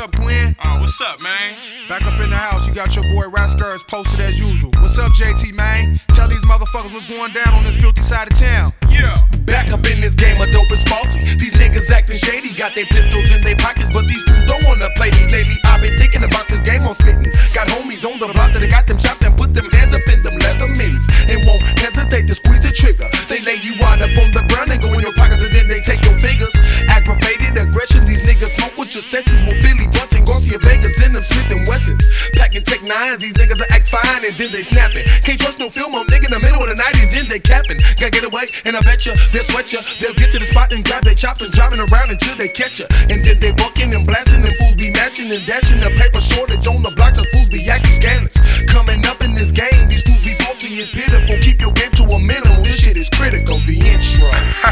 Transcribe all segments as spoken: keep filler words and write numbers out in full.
up, Glenn? Uh, what's up, man? Back up in the house, you got your boy Raskars posted as usual. What's up, J T, man? Tell these motherfuckers what's going down on this filthy side of town. Yeah. Back up in this game of dope is faulty. These niggas acting shady, got their pistols in their pockets, but these fools don't wanna play me lately. I've been thinking about this game I'm spitting. Got homies on the block that they got them chops and put them hands up in them leather mints and won't hesitate to squeeze the trigger. They lay you out up on the ground and go in your pockets and then they take your figures. Aggravated aggression, these niggas smoke with your senses. Will Philly blunts and Garcia Vegas in them Smith and Wessons. Packing Tech Nines, these niggas will act fine and then they snapping. Can't trust no film on nigga in the middle of the night and then they capping. Gotta get away and I bet ya they'll sweat ya. They'll get to the spot and grab their chops and driving around until they catch ya. And then they bucking and blasting and fools be matching and dashing. The paper shortage on the blocks and fools be acting scandalous. Coming up in this game, these fools be faulty, it's pitiful. Keep your game to a minimum, this shit is critical. The intro.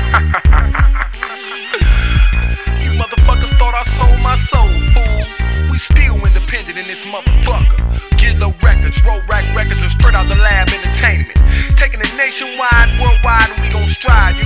You motherfuckers thought I sold my soul, fool. We still independent in this motherfucker. Gidlow Records, Roll Rack Records, and straight out the lab entertainment. Taking it nationwide, worldwide, and we gon' stride. You